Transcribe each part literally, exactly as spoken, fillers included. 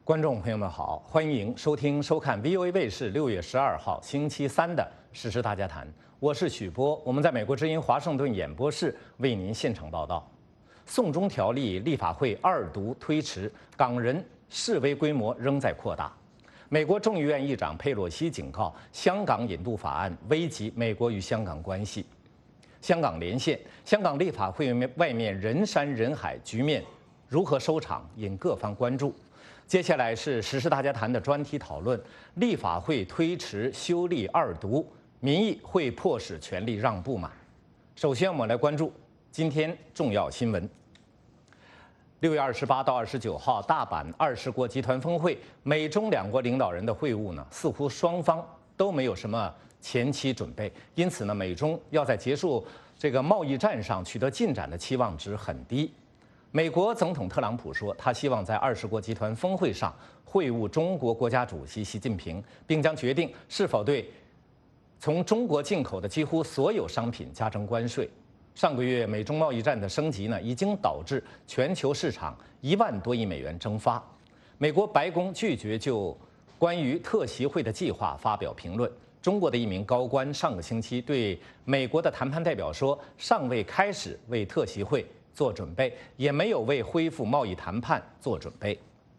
观众朋友们好，欢迎收听收看 V O A 卫视六月十二号星期三的《时事大家谈》，我是许波，我们在美国之音华盛顿演播室为您现场报道。送中条例立法会二读推迟，港人示威规模仍在扩大。美国众议院议长佩洛西警告，香港引渡法案危及美国与香港关系。香港连线，香港立法会外面人山人海，局面如何收场，引各方关注。接下来是时事大家谈的专题讨论：立法会推迟修例二读，民意会迫使权力让步吗？首先，我们来关注今天重要新闻。六月二十八到二十九号，大阪二十国集团峰会，美中两国领导人的会晤呢，似乎双方都没有什么前期准备，因此呢，美中要在结束这个贸易战上取得进展的期望值很低。美国总统特朗普说，他希望在二十国集团峰会上会晤中国国家主席习近平，并将决定是否对从中国进口的几乎所有商品加征关税。上个月美中贸易战的升级呢，已经导致全球市场一万多亿美元蒸发。美国白宫拒绝就关于特席会的计划发表评论。中国的一名高官上个星期对美国的谈判代表说，尚未开始为特席会做准备，也没有为恢复贸易谈判做准备。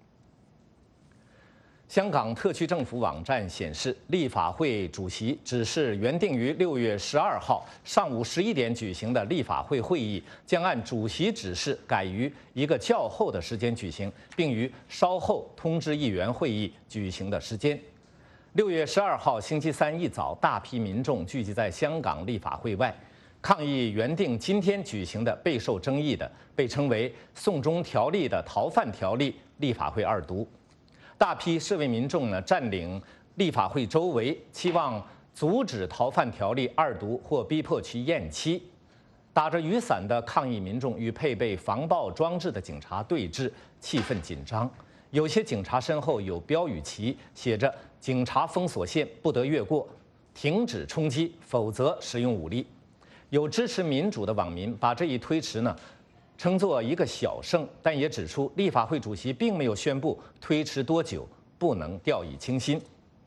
香港特区政府网站显示，立法会主席指示原定于六月十二号上午十一点举行的立法会会议，将按主席指示改于一个较后的时间举行，并于稍后通知议员会议举行的时间。六月十二号星期三一早，大批民众聚集在香港立法会外，抗议原定今天举行的备受争议的被称为“送中条例”的逃犯条例立法会二读。大批示威民众呢占领立法会周围，期望阻止逃犯条例二读或逼迫其延期。打着雨伞的抗议民众与配备防暴装置的警察对峙，气氛紧张。有些警察身后有标语旗，写着“警察封锁线不得越过，停止冲击，否则使用武力”。有支持民主的网民把这一推迟呢称作一个小胜，但也指出立法会主席并没有宣布推迟多久，不能掉以轻心。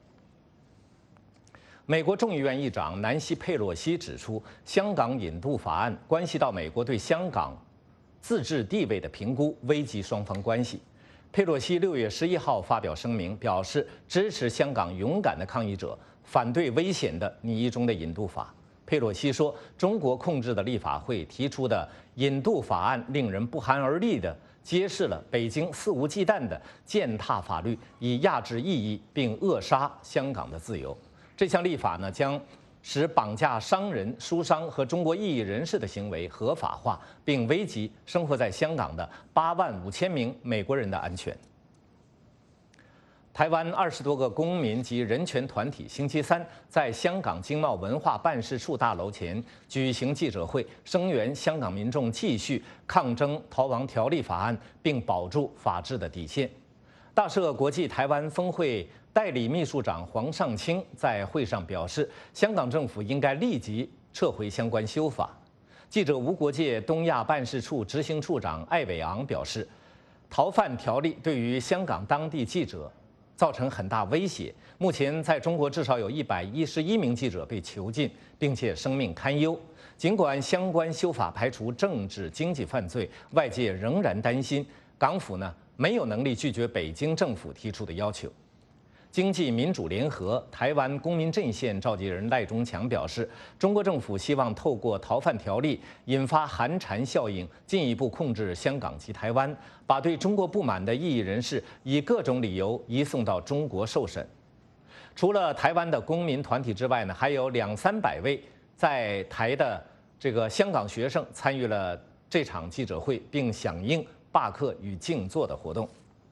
美国众议院议长南希·佩洛西指出，香港引渡法案关系到美国对香港自治地位的评估，危及双方关系。佩洛西六月十一号发表声明，表示支持香港勇敢的抗议者，反对危险的拟议中的引渡法。佩洛西说，中国控制的立法会提出的引渡法案令人不寒而栗地揭示了北京肆无忌惮地践踏法律，以压制异议并扼杀香港的自由。这项立法呢，将使绑架商人、书商和中国异议人士的行为合法化，并危及生活在香港的八万五千名美国人的安全。台湾二十多个公民及人权团体星期三在香港经贸文化办事处大楼前举行记者会，声援香港民众继续抗争逃亡条例法案，并保住法治的底线。大赦国际台湾峰会代理秘书长黄尚清在会上表示，香港政府应该立即撤回相关修法。记者无国界东亚办事处执行处长艾伟昂表示，逃犯条例对于香港当地记者造成很大威胁。目前，在中国至少有一百一十一名记者被囚禁，并且生命堪忧。尽管相关修法排除政治经济犯罪，外界仍然担心港府呢没有能力拒绝北京政府提出的要求。经济民主联合台湾公民阵线召集人赖中强表示，中国政府希望透过逃犯条例引发寒蝉效应，进一步控制香港及台湾，把对中国不满的异议人士以各种理由移送到中国受审。除了台湾的公民团体之外呢，还有两三百位在台的这个香港学生参与了这场记者会，并响应罢课与静坐的活动。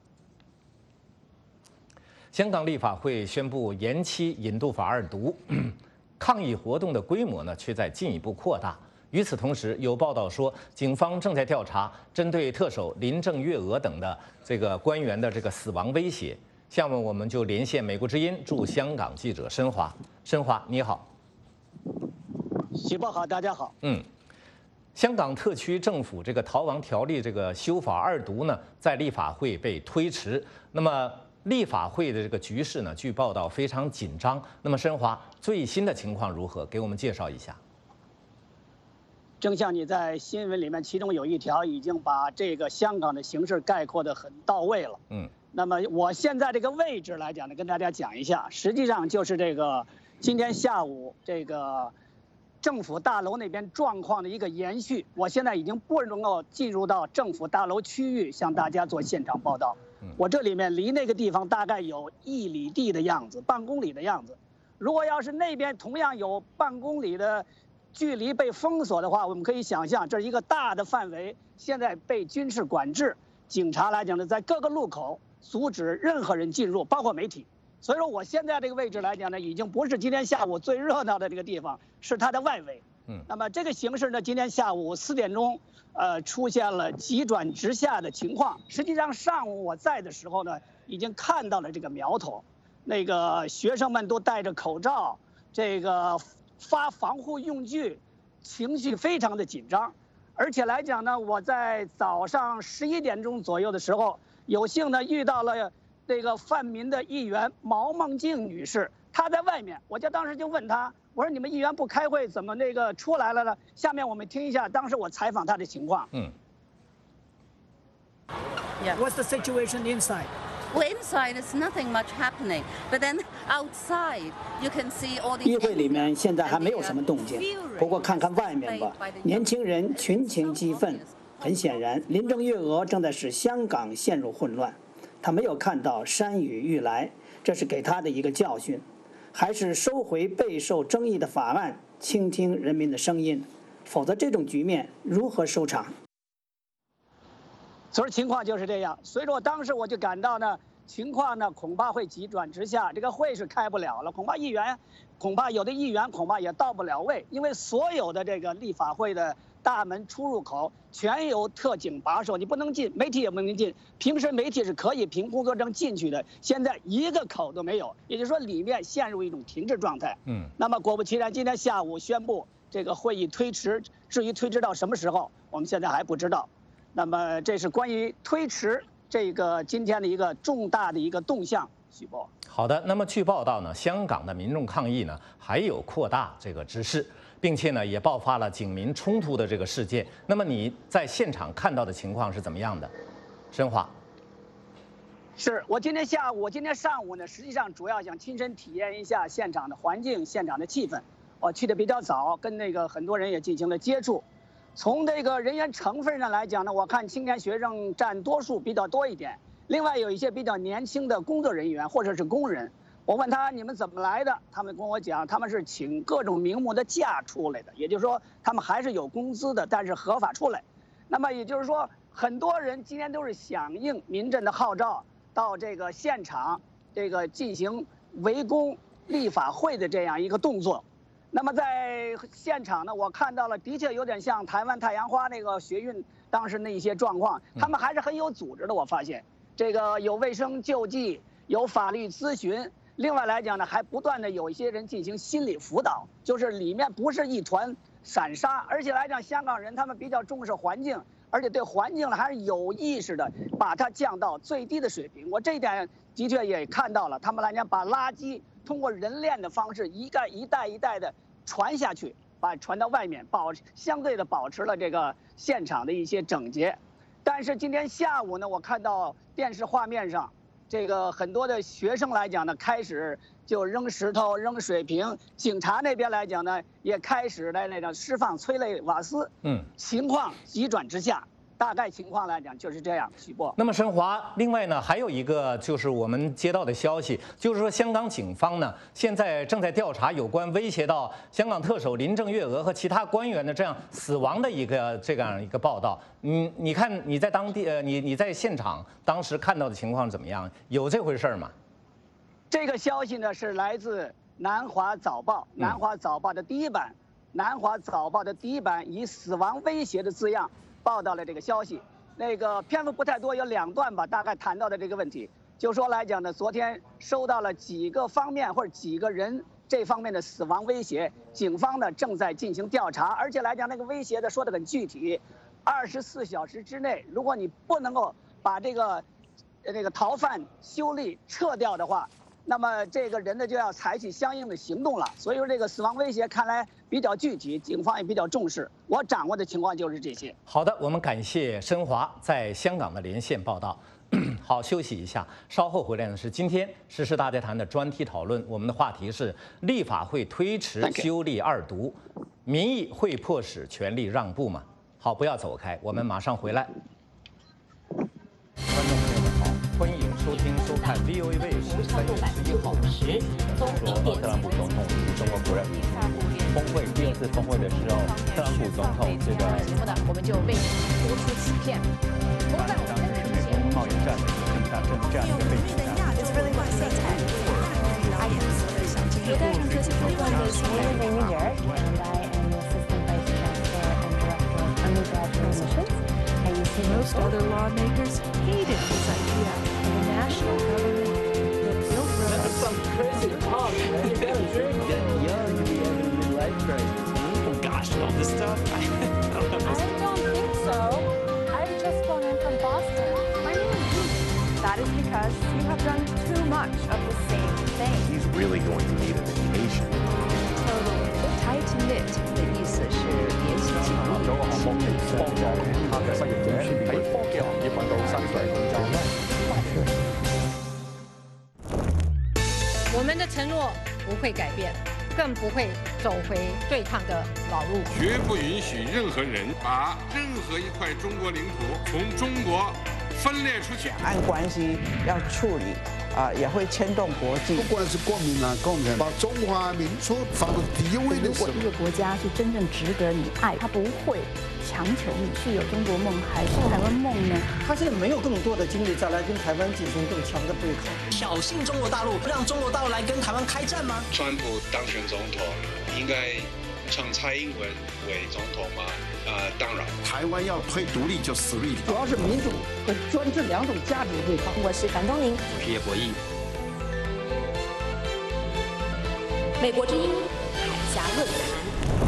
香港立法会宣布延期引渡法二读，抗议活动的规模呢却在进一步扩大。与此同时，有报道说，警方正在调查针对特首林郑月娥等的这个官员的这个死亡威胁。下面我们就连线美国之音驻香港记者申华。申华，你好。 喜报好，大家好。 嗯。香港特区政府这个逃亡条例这个修法二读呢，在立法会被推迟。那么立法会的这个局势呢，据报道非常紧张。那么申华最新的情况如何？给我们介绍一下。 正像你在新闻里面，其中有一条已经把这个香港的形势概括得很到位了。嗯，那么我现在这个位置来讲呢，跟大家讲一下，实际上就是这个今天下午这个政府大楼那边状况的一个延续。我现在已经不能够进入到政府大楼区域向大家做现场报道。我这里面离那个地方大概有一里地的样子，半公里的样子。如果要是那边同样有半公里的距离被封锁的话，我们可以想象，这是一个大的范围，现在被军事管制。警察来讲呢，在各个路口阻止任何人进入，包括媒体。所以说，我现在这个位置来讲呢，已经不是今天下午最热闹的这个地方，是它的外围。嗯，那么这个形势呢，今天下午四点钟，呃，出现了急转直下的情况。实际上，上午我在的时候呢，已经看到了这个苗头，那个学生们都戴着口罩，这个发防护用具，情绪非常的紧张。而且来讲呢，我在早上十一点钟左右的时候，有幸呢遇到了这个泛民的议员毛孟静女士，她在外面，我就当时就问她，我说你们议员不开会，怎么那个出来了呢？下面我们听一下当时我采访她的情况。嗯。 Yeah. What's the situation inside? Well, inside it's nothing much happening, but then outside you can see all the. 议会里面现在还没有什么动静，不过看看外面吧，年轻人群情激愤。很显然，林郑月娥正在使香港陷入混乱。他没有看到山雨欲来，这是给他的一个教训。还是收回备受争议的法案，倾听人民的声音，否则这种局面如何收场？ 所以情况就是这样。所以说，当时我就感到呢，情况呢恐怕会急转直下，这个会是开不了了。恐怕议员，恐怕有的议员恐怕也到不了位，因为所有的这个立法会的大门出入口全由特警把守，你不能进，媒体也不能进。平时媒体是可以凭工作证进去的，现在一个口都没有，也就是说里面陷入一种停滞状态。嗯。那么果不其然，今天下午宣布这个会议推迟，至于推迟到什么时候，我们现在还不知道。那么这是关于推迟这个今天的一个重大的一个动向，许波。 好的，那么据报道呢，香港的民众抗议呢还有扩大这个之势，并且呢也爆发了警民冲突的这个事件。那么你在现场看到的情况是怎么样的？申华。 是我今天下午，我今天上午呢，实际上主要想亲身体验一下现场的环境、现场的气氛。我去的比较早，跟那个很多人也进行了接触。从这个人员成分上来讲呢，我看青年学生占多数比较多一点，另外有一些比较年轻的工作人员或者是工人。我问他你们怎么来的，他们跟我讲他们是请各种名目的假出来的，也就是说他们还是有工资的，但是合法出来。那么也就是说，很多人今天都是响应民阵的号召，到这个现场这个进行围攻立法会的这样一个动作。那么在现场呢，我看到了，的确有点像台湾太阳花那个学运当时那一些状况，他们还是很有组织的。我发现，这个有卫生救济，有法律咨询，另外来讲呢，还不断的有一些人进行心理辅导，就是里面不是一团散沙，而且来讲，香港人他们比较重视环境，而且对环境呢还是有意识的把它降到最低的水平。我这一点的确也看到了，他们来讲把垃圾通过人链的方式一代一代一代的传下去，把传到外面，保相对的保持了这个现场的一些整洁。但是今天下午呢，我看到电视画面上，这个很多的学生来讲呢，开始就扔石头、扔水瓶，警察那边来讲呢，也开始来那个释放催泪瓦斯。嗯，情况急转直下。大概情况来讲就是这样，许波。 那么申华，另外呢还有一个就是我们接到的消息，就是说香港警方呢现在正在调查有关威胁到香港特首林郑月娥和其他官员的这样死亡的一个这样一个报道。嗯，你看你在当地呃，你你在现场当时看到的情况怎么样？有这回事吗？ 这个消息呢是来自南华早报，南华早报的第一版，南华早报的第一版以死亡威胁的字样报道了这个消息，那个篇幅不太多，有两段吧，大概谈到的这个问题，就说来讲呢，昨天收到了几个方面或者几个人这方面的死亡威胁，警方呢正在进行调查，而且来讲那个威胁的说的很具体，二十四小时之内，如果你不能够把这个那个逃犯修例撤掉的话，那么这个人呢就要采取相应的行动了。所以说这个死亡威胁看来比较具体，警方也比较重视。我掌握的情况就是这些。 好的，我们感谢申华在香港的连线报道。好，休息一下，稍后回来呢是今天时事大家谈的专题讨论。我们的话题是立法会推迟修例二读，民意会迫使权力让步吗？好，不要走开，我们马上回来。观众朋友们好，欢迎收听收看 V O A 卫视三月十一号时，说特朗普总统与中国不认峰会第二次峰会的时候，特朗普总统这个节目呢，我们就为您播出此片。不过在我们的之前， 贸易战的一个更大政战的背景下。 Most other lawmakers hated this idea of a national government that built roads. That's some crazy talk, man. You gotta drink. You get young and you have a midlife crisis. Oh gosh, all this stuff? I don't know. I don't think so. I've just flown in from Boston. My name is Ruth. That is because you have done too much of the same thing. He's really going to need a vacation. Totally. Tight-knit 的意思是联系紧密。 做個項目嚟幫助其他嘅失業者喺科技行業揾到薪水工作。 我们的承诺不会改变，更不会走回对抗的老路。 绝不允许任何人把任何一块中国领土从中国分裂出去。 两岸关系要处理。啊，也会牵动国际。 不管是国民党、共产党，把中华民族放到第一位的时候， 如果一个国家是真正值得你爱，他不会强求你是有中国梦还是台湾梦呢？ 他现在没有更多的精力再来跟台湾进行更强的对抗， 挑衅中国大陆，让中国大陆来跟台湾开战吗？ 川普当选总统，应该称蔡英文为总统吗？呃，当然。 台湾要推独立就实力， 主要是民主和专制两种价值对抗。 我是樊东宁， 我是叶博弈。 美国之音海峡论坛。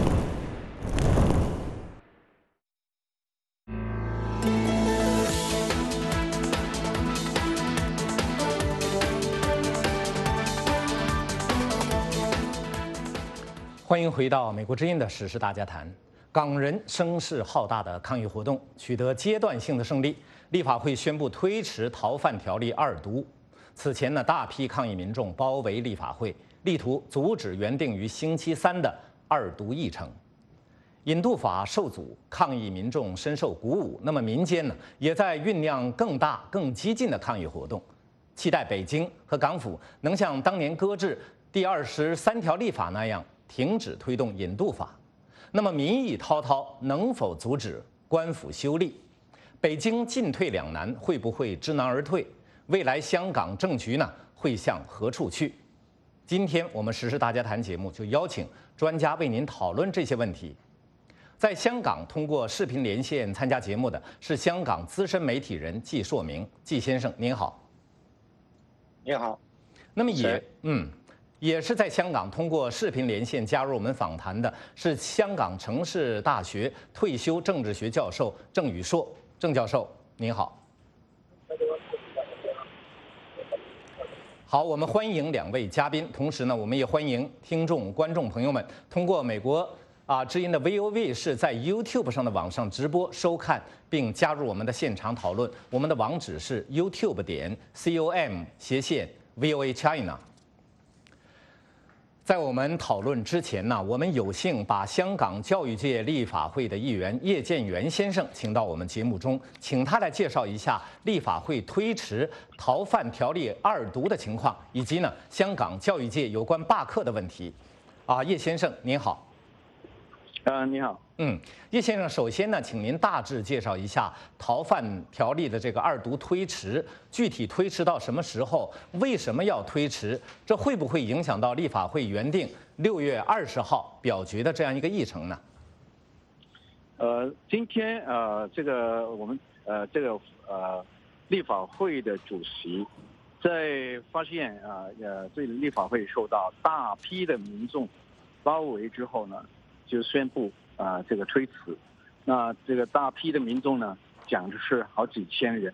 欢迎回到美国之音的时事大家谈。港人声势浩大的抗议活动取得阶段性的胜利，立法会宣布推迟逃犯条例二读。此前呢，大批抗议民众包围立法会，力图阻止原定于星期三的二读议程。引渡法受阻，抗议民众深受鼓舞。那么民间呢，也在酝酿更大、更激进的抗议活动，期待北京和港府能像当年搁置第二十三条立法那样，停止推动引渡法。那么民意滔滔，能否阻止官府修例？北京进退两难，会不会知难而退？未来香港政局呢，会向何处去？今天我们时事大家谈节目就邀请专家为您讨论这些问题。在香港通过视频连线参加节目的是香港资深媒体人季硕明，季先生您好。 你好。 那么也嗯。也是在香港通过视频连线加入我们访谈的是香港城市大学退休政治学教授郑宇硕，郑教授您好。好，我们欢迎两位嘉宾，同时呢，我们也欢迎听众、观众朋友们通过美国啊之音的 V O A 卫视在 YouTube 上的网上直播收看，并加入我们的现场讨论。我们的网址是 YouTube 点 com 斜线 V O A China。在我们讨论之前呢，我们有幸把香港教育界立法会的议员叶建源先生请到我们节目中，请他来介绍一下立法会推迟逃犯条例二读的情况，以及呢香港教育界有关罢课的问题。啊，叶先生您好。 呃，你好。 嗯，叶先生，首先呢，请您大致介绍一下逃犯条例的这个二读推迟，具体推迟到什么时候？为什么要推迟？这会不会影响到立法会原定六月二十号表决的这样一个议程呢？ 呃，今天呃，这个我们呃，这个呃，立法会的主席在发现啊呃，这立法会受到大批的民众包围之后呢，就宣布啊、呃、这个推迟。那这个大批的民众呢，讲的是好几千人，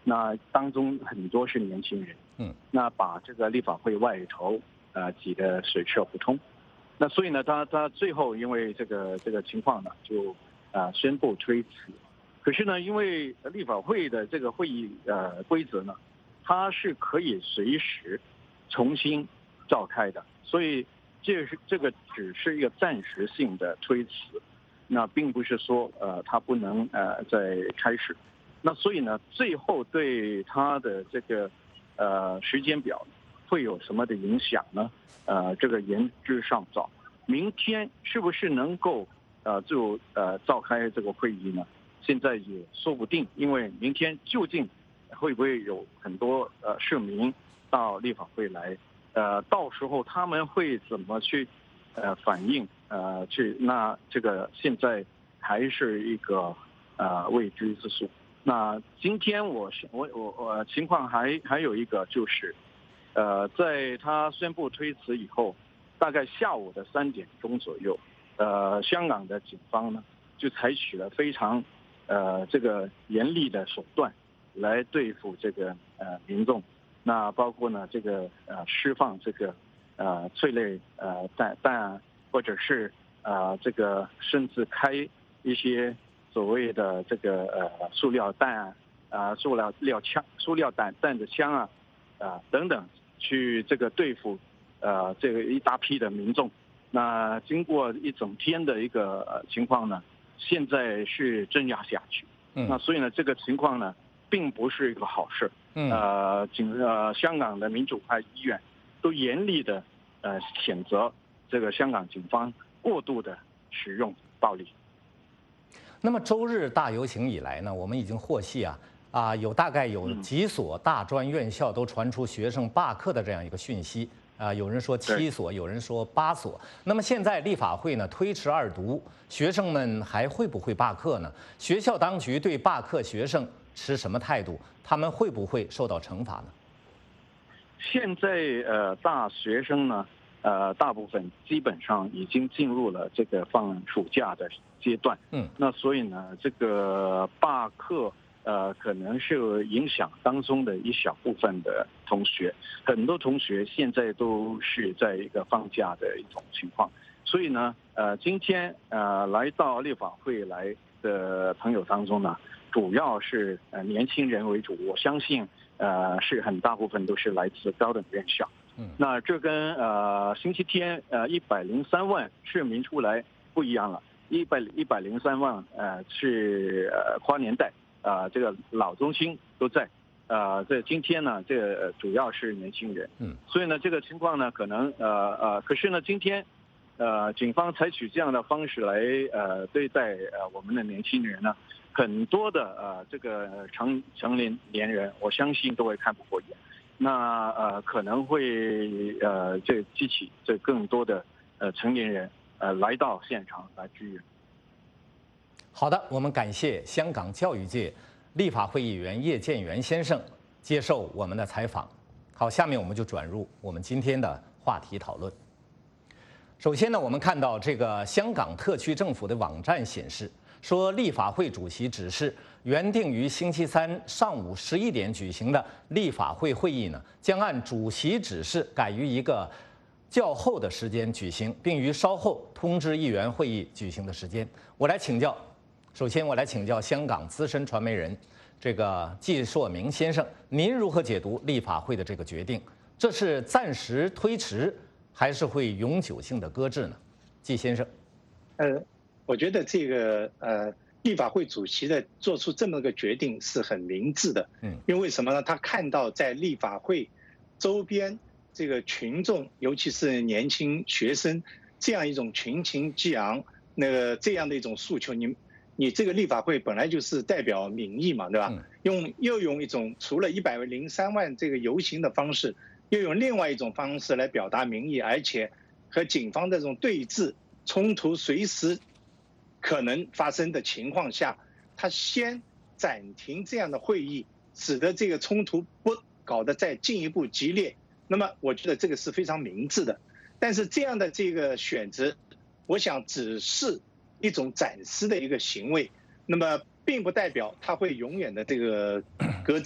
那当中很多是年轻人， 嗯， 那把这个立法会外头呃挤得水泄不通。那所以呢，他他最后因为这个这个情况呢，就呃宣布推辞。可是呢，因为立法会的这个会议呃规则呢，它是可以随时重新召开的，所以这是这个只是一个暂时性的推辞，那并不是说呃它不能呃再开始。那所以呢，最后对它的这个呃时间表会有什么的影响呢？呃，这个言之尚早。明天是不是能够呃就呃召开这个会议呢？现在也说不定，因为明天究竟会不会有很多呃市民到立法会来，呃，到时候他们会怎么去呃反应呃去？那这个现在还是一个呃未知之数。那今天我我我我情况还还有一个就是，呃，在他宣布推辞以后，大概下午的三点钟左右，呃，香港的警方呢就采取了非常呃这个严厉的手段来对付这个呃民众，那包括呢这个呃释放这个呃催泪呃弹弹，或者是呃这个甚至开一些所谓的这个呃塑料弹啊、呃、塑料料枪、塑料弹弹的枪啊啊、呃、等等，去这个对付呃这个一大批的民众。那经过一整天的一个、呃、情况呢，现在是镇压下去。 嗯， 那所以呢，这个情况呢，并不是一个好事。 嗯， 呃，警呃香港的民主派医院都严厉的呃谴责这个香港警方过度的使用暴力。 那么周日大游行以来呢，我们已经获悉啊啊，有大概有几所大专院校都传出学生罢课的这样一个讯息。啊，有人说七所，有人说八所。那么现在立法会呢推迟二读，学生们还会不会罢课呢？学校当局对罢课学生持什么态度？他们会不会受到惩罚呢？ 现在呃，大学生呢，呃，大部分基本上已经进入了这个放暑假的阶段。 嗯， 那所以呢，这个罢课。呃，可能是影响当中的一小部分的同学，很多同学现在都是在一个放假的一种情况，所以呢，呃，今天呃来到立法会来的朋友当中呢，主要是呃年轻人为主，我相信呃是很大部分都是来自高等院校。 嗯，那这跟呃星期天呃一百零三万市民出来不一样了，一百一百零三万呃是呃跨年代。啊、呃，这个老中青都在，啊、呃，这今天呢，这个主要是年轻人， 嗯， 所以呢，这个情况呢，可能呃呃，可是呢，今天，呃，警方采取这样的方式来呃对待呃我们的年轻人呢，很多的呃这个成成年年人，我相信都会看不过眼，那呃可能会呃这激起这更多的呃成年人呃来到现场来支援。 好的，我们感谢香港教育界立法会议员叶建源先生接受我们的采访。好，下面我们就转入我们今天的话题讨论。首先呢，我们看到这个香港特区政府的网站显示，说立法会主席指示，原定于星期三上午十一点举行的立法会会议呢，将按主席指示改于一个较后的时间举行，并于稍后通知议员会议举行的时间。我来请教。首先，我来请教香港资深传媒人这个季硕明先生，您如何解读立法会的这个决定？这是暂时推迟，还是会永久性的搁置呢？季先生， 呃，我觉得这个呃，立法会主席的做出这么个决定是很明智的， 嗯， 因为什么呢？他看到在立法会周边这个群众，尤其是年轻学生这样一种群情激昂，那个这样的一种诉求，你。你这个立法会本来就是代表民意嘛，对吧？用又用一种除了一百零三万这个游行的方式，又用另外一种方式来表达民意，而且和警方这种对峙冲突随时可能发生的情况下，他先暂停这样的会议，使得这个冲突不搞得再进一步激烈。那么我觉得这个是非常明智的，但是这样的这个选择，我想只是一种暂时的一个行为，那么并不代表它会永远的这个搁置。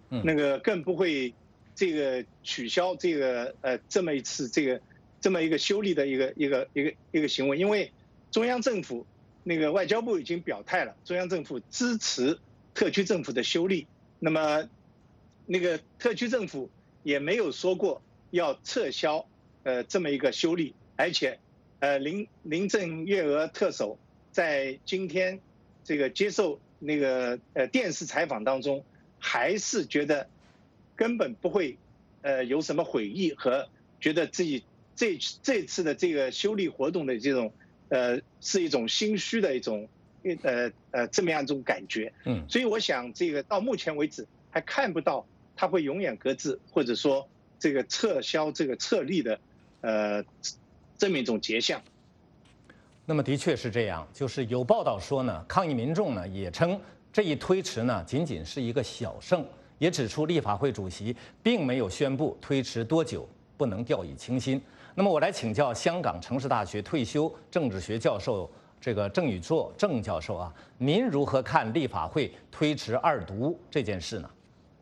那个更不会这个取消这个呃这么一次这个这么一个修例的一个一个一个一个行为，因为中央政府那个外交部已经表态了，中央政府支持特区政府的修例，那么那个特区政府也没有说过要撤销呃这么一个修例，而且呃林林郑月娥特首在今天这个接受那个呃电视采访当中，还是觉得根本不会呃有什么悔意和觉得自己这这次的这个修例活动的这种呃是一种心虚的一种呃呃这么样一种感觉。 嗯， 所以我想这个到目前为止还看不到他会永远搁置，或者说这个撤销这个撤例的呃这么一种结项。 那么的确是这样，就是有报道说呢，抗议民众呢也称这一推迟呢仅仅是一个小胜，也指出立法会主席并没有宣布推迟多久不能掉以轻心。那么我来请教香港城市大学退休政治学教授这个郑宇作郑教授啊，您如何看立法会推迟二读这件事呢？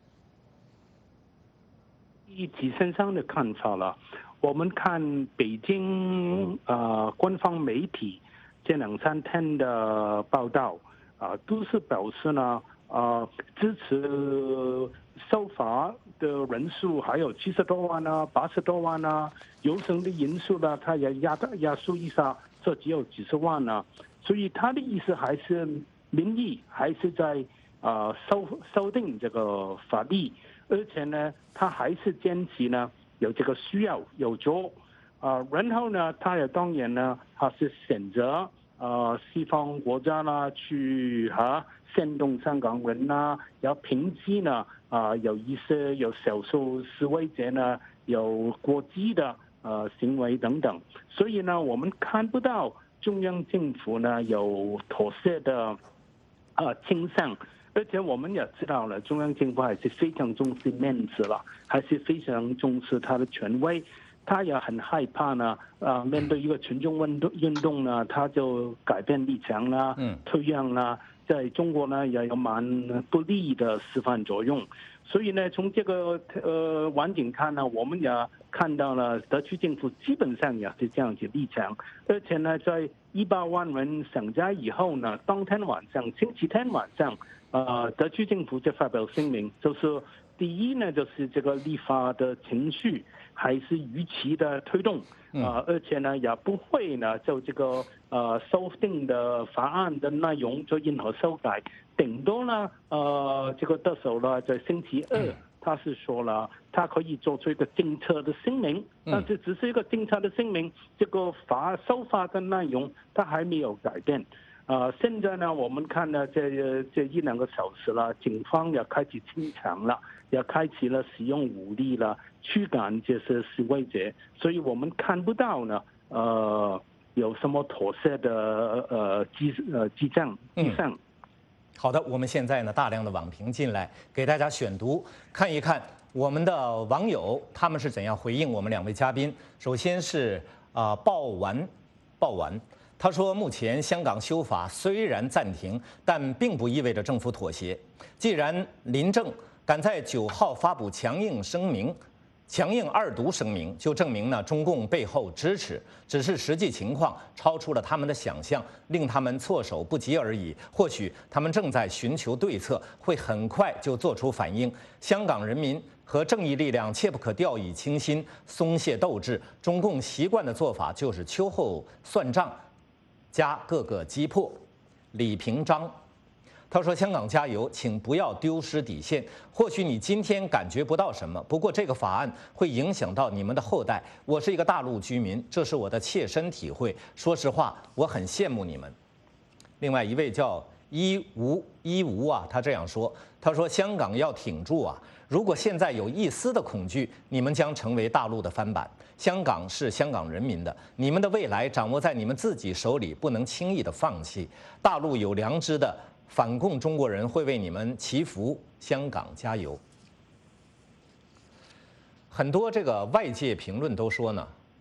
以自身上的看法了。我们看北京呃官方媒体这两三天的报道啊、呃，都是表示呢，呃，支持修法的人数还有七十多万啊、八十多万啊，游行的人数呢，它也压压缩一下，这只有几十万啊，所以他的意思还是民意还是在呃修修订这个法律，而且呢，他还是坚持呢。有这个需要有做，啊、呃，然后呢，他也当然呢，他是选择呃西方国家啦，去哈煽动香港人啦，要抨击呢，啊、呃，有一些有少数示威者呢，有过激的呃行为等等，所以呢，我们看不到中央政府呢有妥协的呃倾向。而且我们也知道了，中央政府还是非常重视面子了，还是非常重视他的权威。他也很害怕呢，啊、呃，面对一个群众运动运动呢，他就改变立场啦，嗯，退让啦，在中国呢也有蛮不利的示范作用。所以呢，从这个呃环境看呢，我们也看到了特区政府基本上也是这样子立场，而且呢，在一百万人上街以后呢，当天晚上，星期天晚上。呃，特区政府就发表声明，就是第一呢，就是这个立法的程序还是如期的推动，啊、呃，而且呢也不会呢就这个呃修订的法案的内容做任何修改，顶多呢呃这个特首呢在星期二他是说了，他可以做出一个政策的声明，但是只是一个政策的声明，这个法修法的内容他还没有改变。啊、呃，现在呢，我们看呢，这这一两个小时了，警方也开始清场了，也开始了使用武力了，驱赶这些示威者，所以我们看不到呢，呃，有什么妥协的呃迹呃迹象迹象。嗯， 好的，我们现在呢大量的网评进来，给大家选读，看一看我们的网友他们是怎样回应我们两位嘉宾。首先是啊、呃、鲍完，鲍完。他说，目前香港修法虽然暂停，但并不意味着政府妥协。既然林郑敢在九号发布强硬声明、强硬二读声明，就证明呢中共背后支持，只是实际情况超出了他们的想象，令他们措手不及而已。或许他们正在寻求对策，会很快就做出反应。香港人民和正义力量切不可掉以轻心，松懈斗志。中共习惯的做法就是秋后算账。加各个击破。李平章，他说：“香港加油，请不要丢失底线。或许你今天感觉不到什么，不过这个法案会影响到你们的后代。我是一个大陆居民，这是我的切身体会。说实话，我很羡慕你们。”另外一位叫一无一无啊，他这样说：“他说香港要挺住啊！如果现在有一丝的恐惧，你们将成为大陆的翻版。香港是香港人民的，你们的未来掌握在你们自己手里，不能轻易的放弃。大陆有良知的反共中国人会为你们祈福，香港加油。”很多这个外界评论都说呢，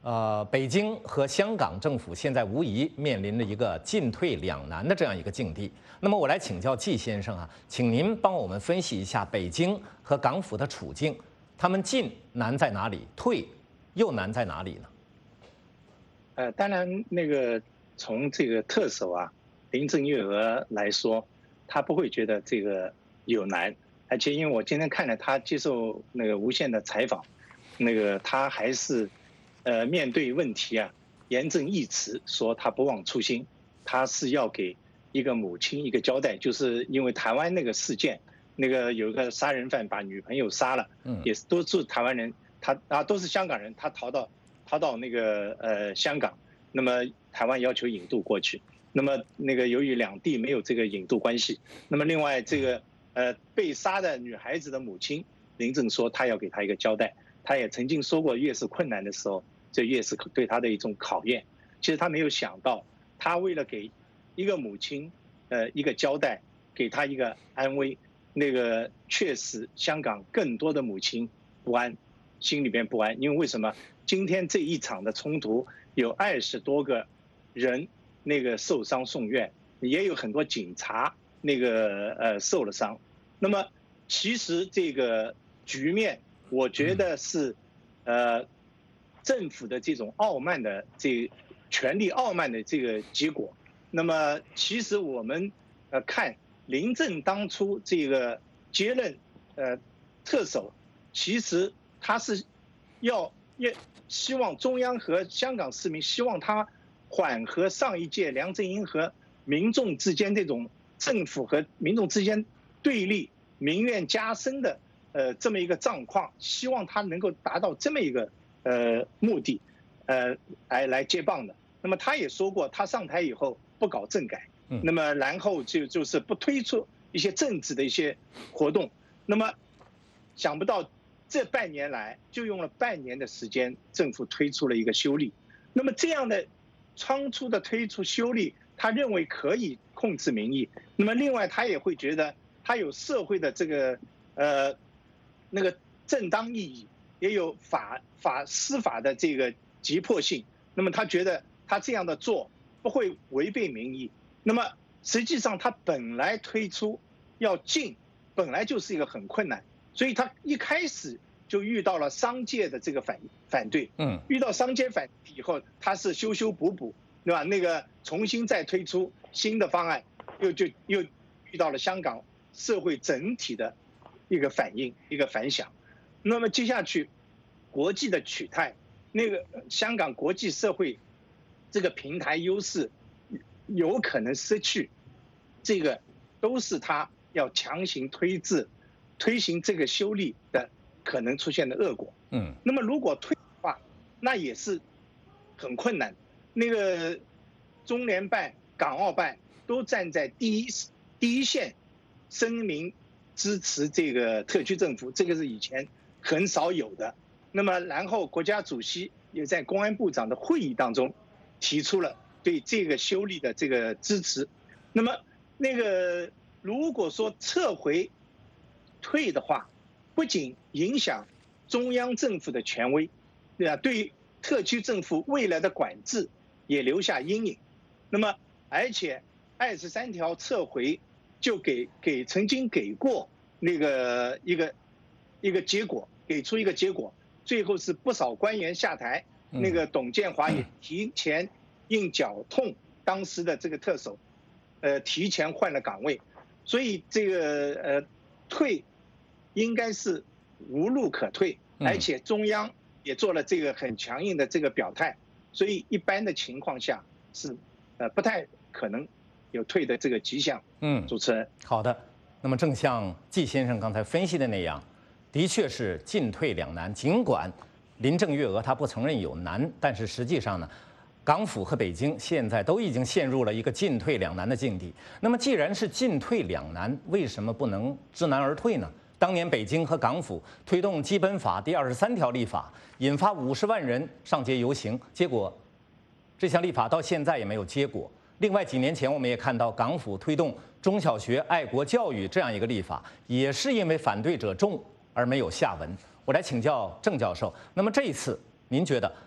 呃，北京和香港政府现在无疑面临着一个进退两难的这样一个境地。那么我来请教季先生啊，请您帮我们分析一下北京和港府的处境，他们进难在哪里，退又难在哪里呢？ 呃，当然，那个从这个特首啊林郑月娥来说，他不会觉得这个有难，而且因为我今天看了他接受那个无线的采访，那个他还是。呃，面对问题啊，严正义词，说他不忘初心，他是要给一个母亲一个交代，就是因为台湾那个事件，那个有一个杀人犯把女朋友杀了，嗯，也是都是台湾人，他啊都是香港人，他逃到逃到那个呃香港，那么台湾要求引渡过去，那么那个由于两地没有这个引渡关系，那么另外这个呃被杀的女孩子的母亲林郑说，他要给他一个交代，他也曾经说过，越是困难的时候。这越是对他的一种考验。其实他没有想到，他为了给一个母亲，呃，一个交代，给他一个安慰，那个确实香港更多的母亲不安，心里边不安。因为为什么？今天这一场的冲突，有二十多个人那个受伤送院，也有很多警察那个呃受了伤。那么其实这个局面，我觉得是，呃。政府的这种傲慢的这权力傲慢的这个结果，那么其实我们呃看林郑当初这个接任呃特首，其实他是要也希望中央和香港市民希望他缓和上一届梁振英和民众之间这种政府和民众之间对立、民怨加深的呃这么一个状况，希望他能够达到这么一个。呃，目的，呃，来来接棒的。那么他也说过，他上台以后不搞政改，那么然后就就是不推出一些政治的一些活动。那么想不到这半年来，就用了半年的时间，政府推出了一个修例。那么这样的仓促的推出修例，他认为可以控制民意。那么另外他也会觉得他有社会的这个呃那个正当意义。也有法法司法的这个急迫性，那么他觉得他这样的做不会违背民意。那么实际上他本来推出要禁，本来就是一个很困难，所以他一开始就遇到了商界的这个反反对。嗯，遇到商界反对以后，他是修修补补，对吧？那个重新再推出新的方案，又就又遇到了香港社会整体的一个反应，一个反响。那么接下去，国际的取态，那个香港国际社会这个平台优势有可能失去，这个都是他要强行推制、推行这个修例的可能出现的恶果。嗯，那么如果退的话，那也是很困难。那个中联办、港澳办都站在第一第一线，声明支持这个特区政府，这个是以前。很少有的，那么然后国家主席也在公安部长的会议当中提出了对这个修例的这个支持。那么那个如果说撤回退的话，不仅影响中央政府的权威，对吧？对特区政府未来的管制也留下阴影。那么而且二十三条撤回就给给曾经给过那个一个一个结果。给出一个结果，最后是不少官员下台，那个董建华也提前因脚痛，当时的这个特首，呃，提前换了岗位，所以这个呃退，应该是无路可退，而且中央也做了这个很强硬的这个表态，所以一般的情况下是呃不太可能有退的这个迹象。嗯，主持人， 好的，那么正像季先生刚才分析的那样。的确是进退两难，尽管林郑月娥她不承认有难，但是实际上呢，港府和北京现在都已经陷入了一个进退两难的境地。那么既然是进退两难，为什么不能知难而退呢？当年北京和港府推动《基本法》第二十三条立法，引发五十万人上街游行，结果这项立法到现在也没有结果。另外几年前我们也看到港府推动中小学爱国教育这样一个立法，也是因为反对者众而没有下文。我来请教郑教授，那么这一次您觉得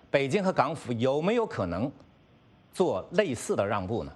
北京和港府有没有可能做类似的让步呢？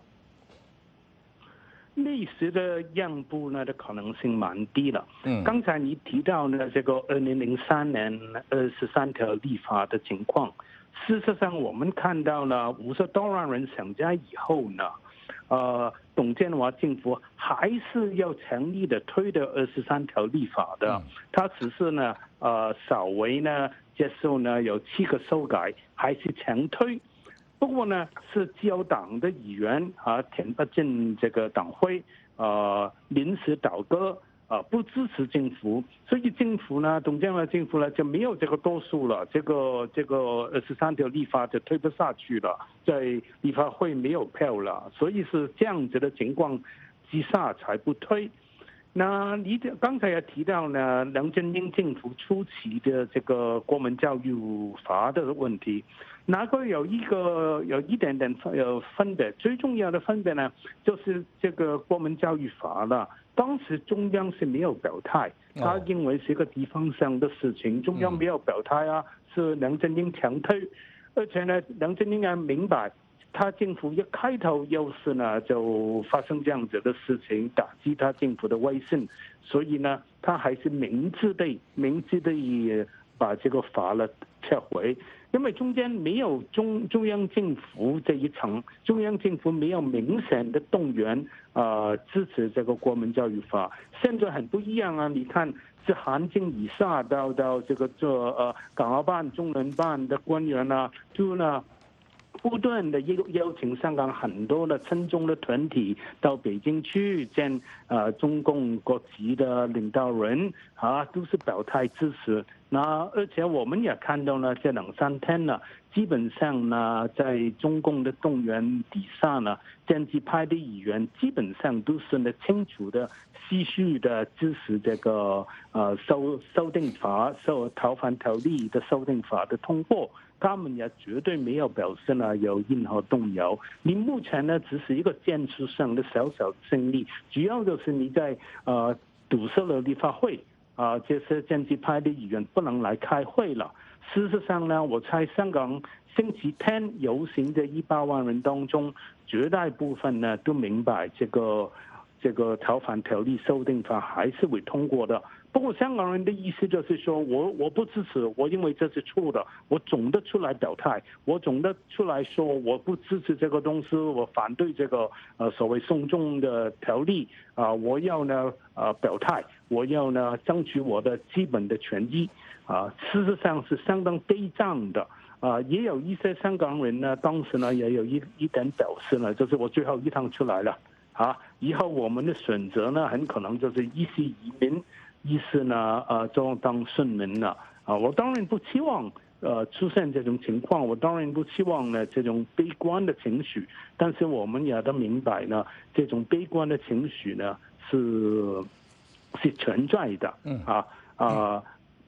类似的让步呢的可能性蛮低了。 嗯， 刚才你提到呢这个二零零三年二十三条立法的情况，事实上我们看到呢，五十多万人参加以后呢，呃，董建华政府还是要强力的推的二十三条立法的，嗯、他只是呢呃稍微呢接受呢有七个修改，还是强推。不过呢，是自由党的议员啊填不进这个党徽，呃，临时倒戈，啊，不支持政府，所以政府呢，董建华政府呢就没有这个多数了，这个这个二十三条立法就推不下去了，在立法会没有票了，所以是这样子的情况之下才不推。那你刚才也提到呢，梁振英政府初期的这个国民教育法的问题，那个有一个有一点点有分别，最重要的分别呢，就是这个国民教育法了。当时中央是没有表态，他认为是一个地方上的事情，中央没有表态啊，是梁振英强推，而且呢，梁振英也明白。他政府一开头又是呢，就发生这样子的事情，打击他政府的威信，所以呢，他还是明智的、明智的把这个法了撤回，因为中间没有中中央政府这一层，中央政府没有明显的动员啊、呃、支持这个国民教育法，现在很不一样啊！你看，是韩正以下到到这个做呃港澳办、中联办的官员啊，就呢。不断的邀邀请香港很多的亲中的团体到北京去见呃中共各级的领导人啊，都是表态支持。那而且我们也看到呢，这两三天呢，基本上呢，在中共的动员底下呢，建制派的议员基本上都是呢清楚的、继续的支持这个呃修修订法、修逃犯条例的修订法的通过。他们也绝对没有表示呢有任何动摇。你目前呢只是一个建设上的小小胜利，主要就是你在呃堵塞了立法会啊、呃，这些建制派的议员不能来开会了。事实上呢，我猜香港星期天游行的一百万人当中，绝大部分呢都明白这个这个逃犯条例修订法还是会通过的。不过香港人的意思就是说，我我不支持，我认为这是错的，我总的出来表态，我总的出来说我不支持这个东西，我反对这个呃所谓送中的条例啊、呃，我要呢呃表态，我要呢争取我的基本的权益啊、呃，事实上是相当悲壮的啊、呃，也有一些香港人呢，当时呢也有一一点表示呢，就是我最后一趟出来了啊，以后我们的选择呢很可能就是一是移民。意思呢，呃，就当顺民了啊！我当然不期望呃出现这种情况，我当然不期望呢这种悲观的情绪，但是我们也都明白呢，这种悲观的情绪呢是是存在的，嗯啊啊。呃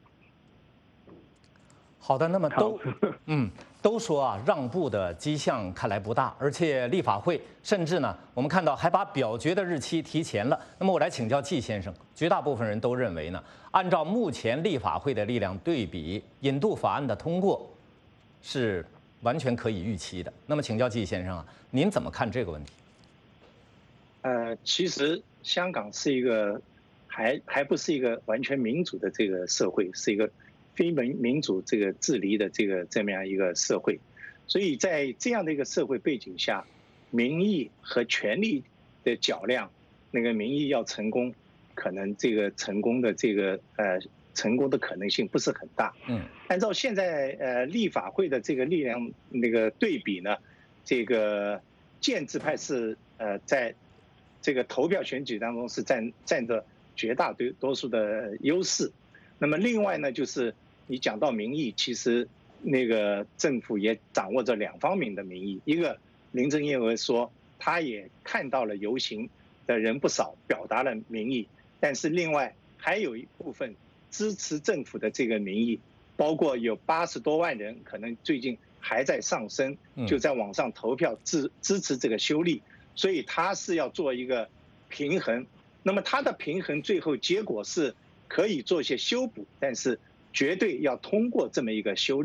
好的，那么都嗯都说啊，让步的迹象看来不大，而且立法会甚至呢，我们看到还把表决的日期提前了。那么我来请教季先生，绝大部分人都认为呢，按照目前立法会的力量对比，引渡法案的通过是完全可以预期的。那么请教季先生啊，您怎么看这个问题？ 呃，其实香港是一个还还不是一个完全民主的这个社会，是一个。非民民主这个治理的这个这么样一个社会，所以在这样的一个社会背景下，民意和权力的较量，那个民意要成功，可能这个成功的这个呃成功的可能性不是很大。嗯，按照现在呃立法会的这个力量那个对比呢，这个建制派是呃在这个投票选举当中是占占着绝大多数的优势。那么另外呢，就是你讲到民意，其实那个政府也掌握着两方面的民意。一个林郑月娥说，他也看到了游行的人不少，表达了民意。但是另外还有一部分支持政府的这个民意，包括有八十多万人，可能最近还在上升，就在网上投票支支持这个修例。所以他是要做一个平衡。那么他的平衡最后结果是可以做一些修补，但是绝对要通过这么一个修例。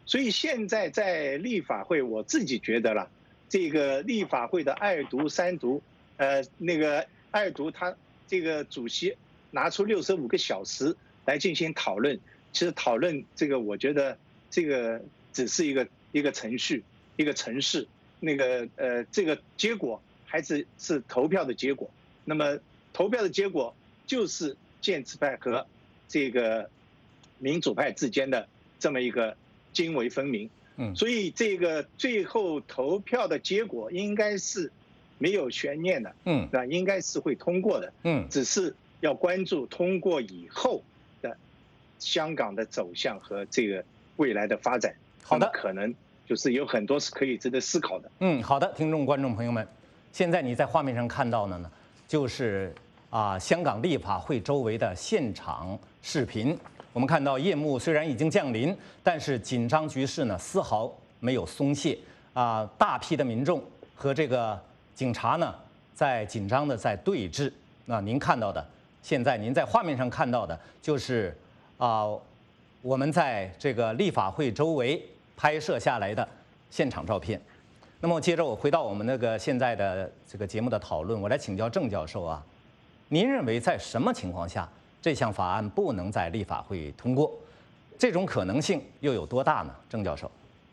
所以现在在立法会，我自己觉得了，这个立法会的二读、三读，呃，那个二读他这个主席拿出六十五个小时来进行讨论，其实讨论这个，我觉得这个只是一个一个程序，一个程式，那个呃，这个结果还是是投票的结果。那么投票的结果就是建制派和这个民主派之间的这么一个泾渭分明。嗯，所以这个最后投票的结果应该是没有悬念的。嗯，那应该是会通过的。嗯，只是要关注通过以后的香港的走向和这个未来的发展。好的，可能就是有很多是可以值得思考的。 嗯，好的，听众观众朋友们，现在你在画面上看到的呢，就是啊香港立法会周围的现场视频。我们看到夜幕虽然已经降临，但是紧张局势呢丝毫没有松懈啊！大批的民众和这个警察呢在紧张的在对峙。那您看到的，现在您在画面上看到的就是啊我们在这个立法会周围拍摄下来的现场照片。那么接着我回到我们那个现在的这个节目的讨论，我来请教郑教授啊，您认为在什么情况下这项法案不能在立法会通过？这种可能性又有多大呢？郑教授，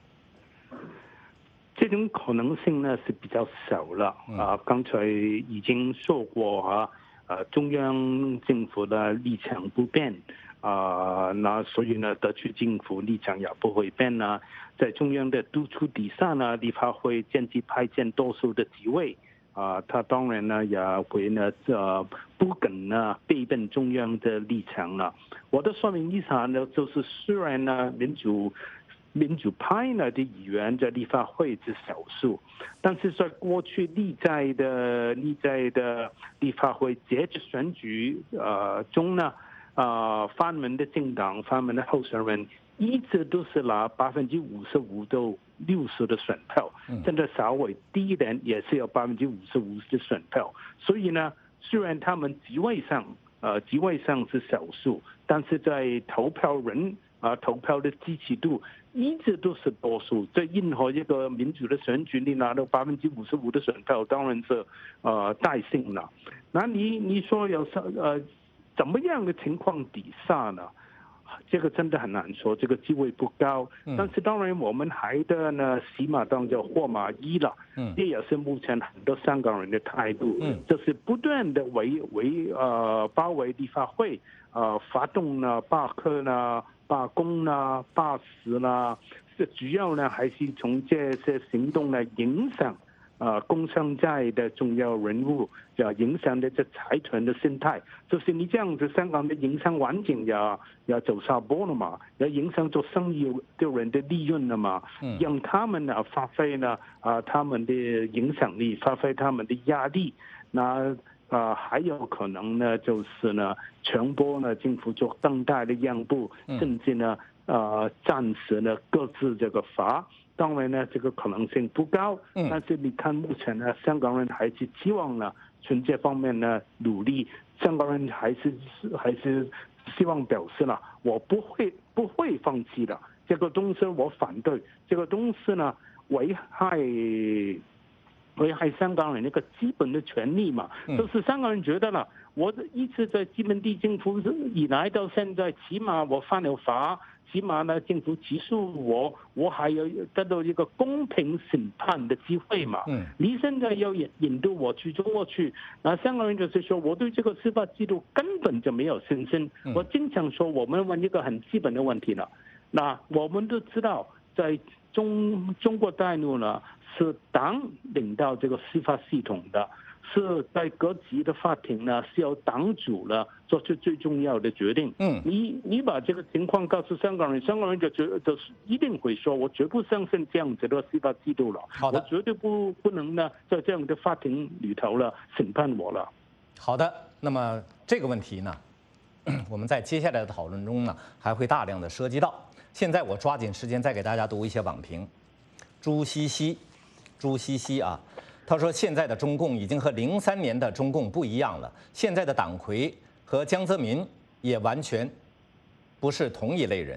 这种可能性呢是比较小了啊。刚才已经说过啊，呃，中央政府的立场不变啊，那所以呢，特区政府立场也不会变啊。在中央的督促底下呢，立法会建制派占多数的席位。啊，他当然呢也会呢，呃，不肯呢背叛中央的立场了。我的说明意思呢，就是虽然呢民主民主派呢的议员在立法会是少数，但是在过去历在的历在的立法会这次选举呃中呢，呃，泛民的政党、泛民的候选人一直都是拿百分之五十五到六十的选票，现在稍微低一点也是有百分之五十五的选票。所以呢，虽然他们席位上呃席位上是少数，但是在投票人啊、呃、投票的支持度一直都是多数。在任何一个民主的选举，你拿到百分之五十五的选票，当然是呃大胜了。那你你说有呃怎么样的情况底下呢？这个真的很难说，这个机会不高。但是当然，我们还的呢，起码当叫货马一了。嗯，这也是目前很多香港人的态度。嗯，就是不断的围围呃包围立法会，呃发动呢罢课呢、罢工呢、罢市呢，这主要呢还是从这些行动呢影响。呃，工商界的重要人物，要影响的这财团的生态，就是你这样子，香港的营商环境要要走下坡了嘛，要影响做生意的人的利润了嘛，嗯、让他们呢发挥呢啊、呃、他们的影响力，发挥他们的压力，那啊、呃、还有可能呢就是呢强迫呢政府做更大的让步，嗯、甚至呢呃暂时呢各自这个罚。当然呢，这个可能性不高，但是你看目前呢，香港人还是希望呢，从这方面呢努力。香港人还是还是希望表示了，我不会不会放弃的。这个东西我反对，这个东西呢危害危害香港人一个基本的权利嘛。就是香港人觉得了，我一直在殖民地政府以来到现在，起码我犯了法。起码呢，政府起诉我，我还有得到一个公平审判的机会嘛。嗯，你现在要引引渡我去中国去，那香港人就是说，我对这个司法制度根本就没有信心。嗯、我经常说，我们问一个很基本的问题了。那我们都知道，在中中国大陆呢，是党领导这个司法系统的。是在各级的法庭呢，是由党主呢做出最重要的决定。嗯，你你把这个情况告诉香港人，香港人就绝就是一定会说，我绝不相信这样子的司法制度了。好的，我绝对不不能呢在这样的法庭里头了审判我了。 好的，那么这个问题呢，我们在接下来的讨论中呢，还会大量的涉及到。现在我抓紧时间再给大家读一些网评。朱西西，朱西西啊。他说：“现在的中共已经和零三年的中共不一样了，现在的党魁和江泽民也完全不是同一类人。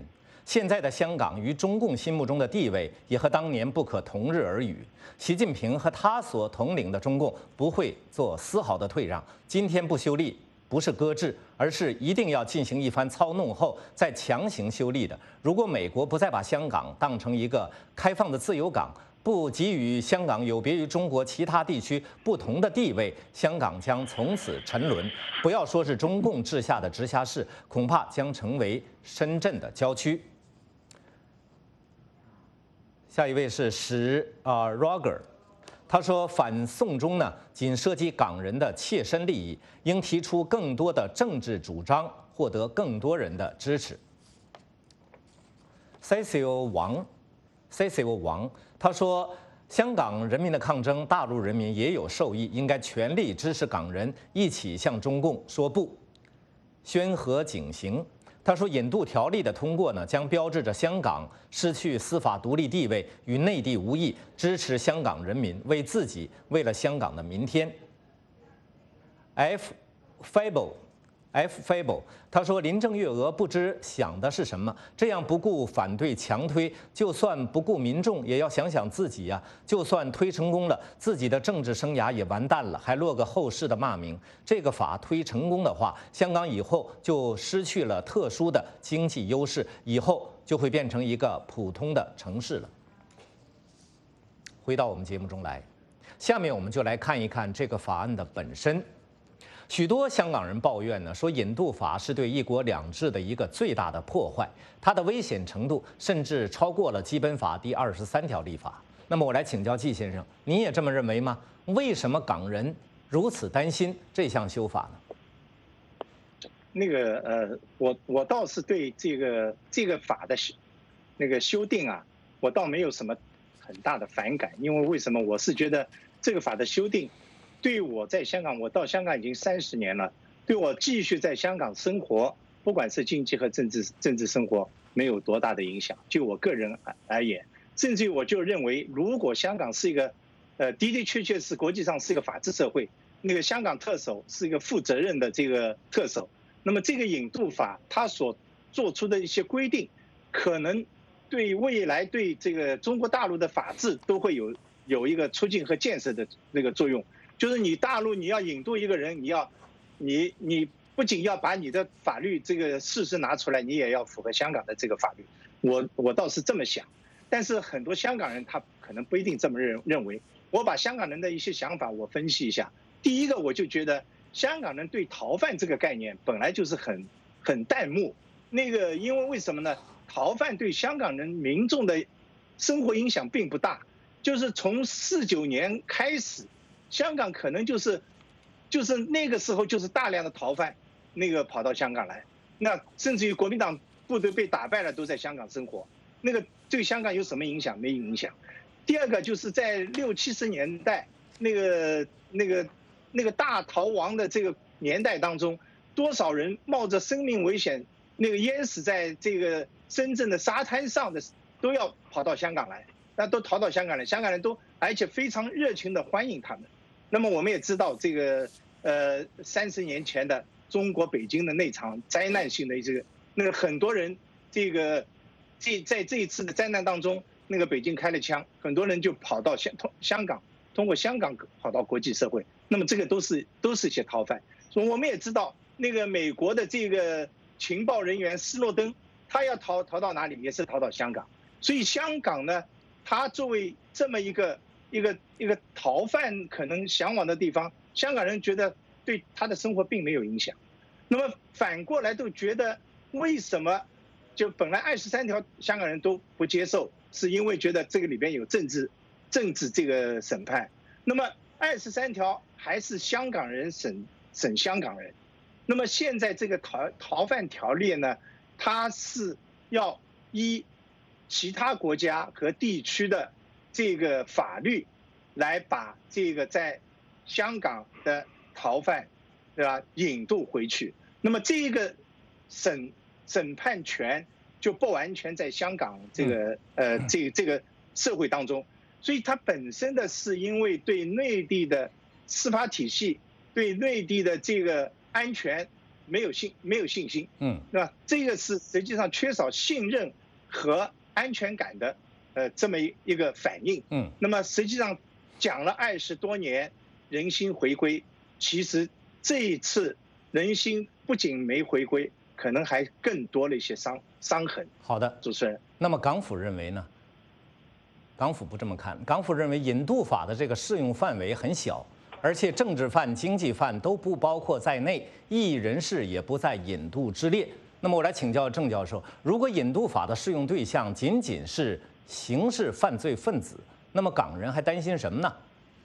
现在的香港于中共心目中的地位也和当年不可同日而语。习近平和他所统领的中共不会做丝毫的退让。今天不修例，不是搁置，而是一定要进行一番操弄后再强行修例的。如果美国不再把香港当成一个开放的自由港，不给予香港有别于中国其他地区不同的地位，香港将从此沉沦。不要说是中共治下的直辖市，恐怕将成为深圳的郊区。下一位是史啊 Roger， 他说反送中呢，仅涉及港人的切身利益，应提出更多的政治主张，获得更多人的支持。Cecil 王 ，Cecil 王，他说香港人民的抗争，大陆人民也有受益，应该全力支持港人一起向中共说不，宣和警行。他说，引渡条例的通过呢，将标志着香港失去司法独立地位，与内地无异。支持香港人民为自己，为了香港的明天。F Fable F Fable， 他说林郑月娥不知想的是什么，这样不顾反对强推，就算不顾民众，也要想想自己呀、啊。就算推成功了，自己的政治生涯也完蛋了，还落个后世的骂名。这个法推成功的话，香港以后就失去了特殊的经济优势，以后就会变成一个普通的城市了。回到我们节目中来，下面我们就来看一看这个法案的本身。许多香港人抱怨呢，说引渡法是对一国两制的一个最大的破坏，它的危险程度甚至超过了基本法第二十三条立法。那么我来请教季先生，您也这么认为吗？为什么港人如此担心这项修法呢？ 那个呃，我我倒是对这个这个法的修那个修订啊，我倒没有什么很大的反感，因为为什么？我是觉得这个法的修订。对我在香港，我到香港已经三十年了，对我继续在香港生活，不管是经济和政治政治生活，没有多大的影响。就我个人而言，甚至于我就认为，如果香港是一个，呃，的的确确是国际上是一个法治社会，那个香港特首是一个负责任的这个特首，那么这个引渡法它所做出的一些规定，可能对未来对这个中国大陆的法治都会有有一个促进和建设的那个作用。就是你大陆你要引渡一个人，你要，你你不仅要把你的法律这个事实拿出来，你也要符合香港的这个法律。我我倒是这么想，但是很多香港人他可能不一定这么认认为。我把香港人的一些想法我分析一下。第一个，我就觉得香港人对逃犯这个概念本来就是很很淡漠。那个因为为什么呢？逃犯对香港人民众的生活影响并不大，就是从四九年开始。香港可能就是，就是那个时候就是大量的逃犯，那个跑到香港来，那甚至于国民党部队被打败了，都在香港生活，那个对香港有什么影响？没影响。第二个就是在六七十年代那个那个那个大逃亡的这个年代当中，多少人冒着生命危险，那个淹死在这个深圳的沙滩上的，都要跑到香港来，那都逃到香港来，香港人都而且非常热情的欢迎他们。那么我们也知道，这个呃三十年前的中国北京的那场灾难性的这个，那个很多人这个这在这一次的灾难当中，那个北京开了枪，很多人就跑到香通香港，通过香港跑到国际社会。那么这个都是都是一些逃犯。所以我们也知道，那个美国的这个情报人员斯诺登，他要逃逃到哪里，也是逃到香港。所以香港呢，它作为这么一个。一个一个逃犯可能向往的地方，香港人觉得对他的生活并没有影响。那么反过来都觉得，为什么就本来二十三条香港人都不接受，是因为觉得这个里边有政治政治这个审判。那么二十三条还是香港人审审香港人。那么现在这个逃逃犯条例呢，它是要依其他国家和地区的这个法律来把这个在香港的逃犯，对吧，引渡回去。那么这个审审判权就不完全在香港这个呃这这个社会当中，所以它本身的是因为对内地的司法体系、对内地的这个安全没有信没有信心，嗯，对吧？这个是实际上缺少信任和安全感的呃这么一个反应。 嗯， 那么实际上讲了二十多年人心回归，其实这一次人心不仅没回归，可能还更多了一些伤伤痕。 好的， 主持人。 那么港府认为呢？港府不这么看，港府认为引渡法的这个适用范围很小，而且政治犯、经济犯都不包括在内，异议人士也不在引渡之列。那么我来请教郑教授，如果引渡法的适用对象仅仅是刑事犯罪分子，那么港人还担心什么呢？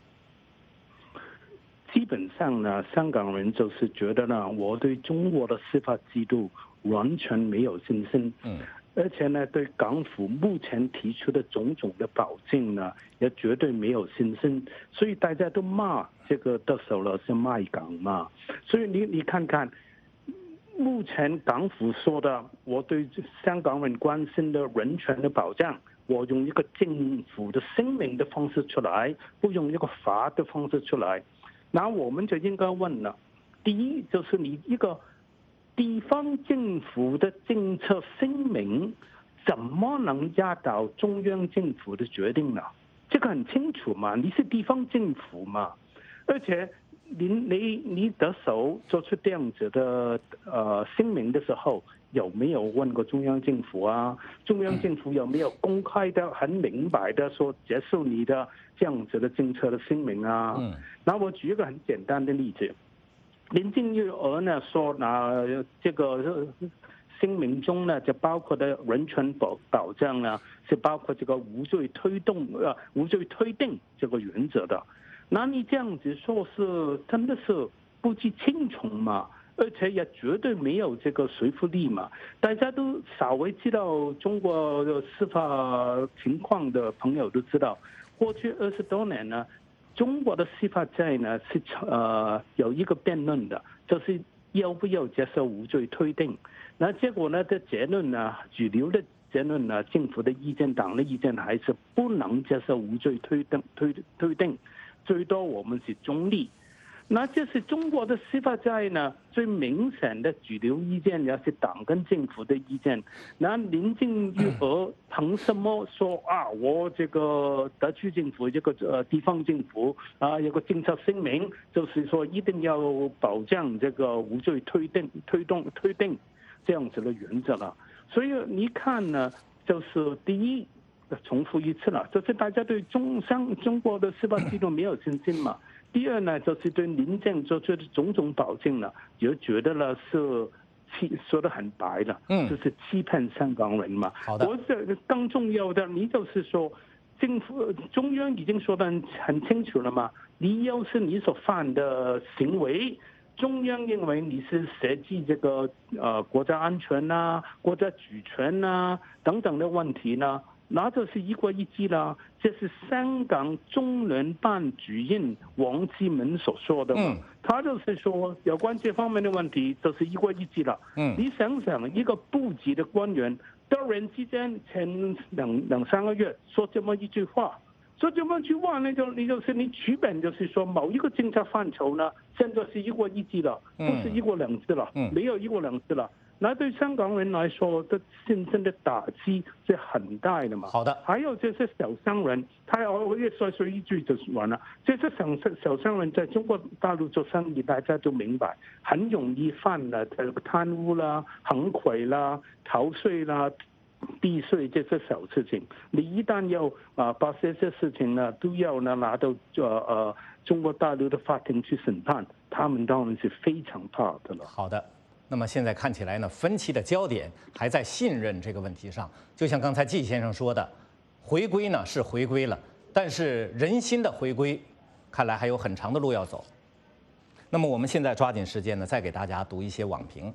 基本上呢，香港人就是觉得呢，我对中国的司法制度完全没有信心。 嗯。 而且呢，对港府目前提出的种种的保证呢，也绝对没有信心，所以大家都骂这个特首了是卖港嘛。所以你你看看，目前港府说的，我对香港人关心的人权的保障，我用一个政府的声明的方式出来，不用一个法的方式出来，那我们就应该问了，第一就是你一个地方政府的政策声明怎么能压倒中央政府的决定呢？这个很清楚嘛，你是地方政府嘛，而且你你你特首做出这样子的呃声明的时候，有没有问过中央政府啊？中央政府有没有公开的、很明白的说接受你的这样子的政策的声明啊？嗯，那我举一个很简单的例子。林郑月娥呢说，那这个声明中呢，就包括的人权保保障呢，是包括这个无罪推动呃无罪推定这个原则的。那你这样子说是真的是不知轻重嘛？而且也绝对没有这个说服力嘛。大家都稍微知道中国的司法情况的朋友都知道，过去二十多年呢。中国的司法界呢是呃有一个辩论的，就是要不要接受无罪推定。那结果呢的结论呢，主流的结论呢，政府的意见、党的意见还是不能接受无罪推定推推定，最多我们是中立。那这是中国的司法界呢最明显的主流意见，也是党跟政府的意见。那林郑月娥凭什么说啊？我这个特区政府这个呃地方政府啊有个政策声明，就是说一定要保障这个无罪推定、推动、推定这样子的原则了。所以你看呢，就是第一，重复一次了，就是大家对中香中国的司法制度没有信心嘛。第二呢，就是对林郑做出的种种保证呢，也觉得呢是欺说得很白了，嗯，就是欺骗香港人嘛。 好的， 我这更重要的，你就是说，政府中央已经说得很很清楚了嘛。你要是你所犯的行为，中央认为你是涉及这个呃国家安全呐、国家主权呐等等的问题呢。那就是一国一制啦，这是香港中联办主任王志民所说的嘛。嗯、他就是说，有关这方面的问题，就是一国一制了。嗯，你想想，一个部级的官员突然之间前两两三个月说这么一句话，说这么一句话呢，就你就是你基本就是说，某一个政策范畴呢，现在是一国一制了，不是一国两制了，嗯、没有一国两制了。那对香港人来说，的信心的打击是很大的嘛。 好的。 还有这些小商人，他我也说说一句就完了。这些小小商人在中国大陆做生意，大家都明白，很容易犯了这个贪污啦、行贿啦、逃税啦、避税这些小事情。你一旦要啊把这些事情呢都要呢拿到呃呃中国大陆的法庭去审判，他们当然是非常怕的了。 好的。那么现在看起来呢，分歧的焦点还在信任这个问题上。就像刚才季先生说的，回归呢是回归了，但是人心的回归，看来还有很长的路要走。那么我们现在抓紧时间呢，再给大家读一些网评。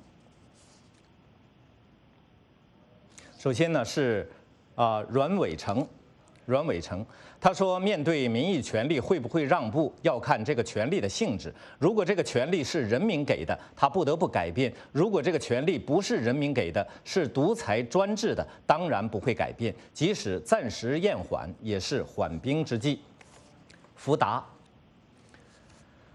首先呢是啊、呃、阮伟成，阮伟成他说，面对民意权利会不会让步，要看这个权利的性质。如果这个权利是人民给的，他不得不改变；如果这个权利不是人民给的，是独裁专制的，当然不会改变。即使暂时延缓，也是缓兵之计。福达，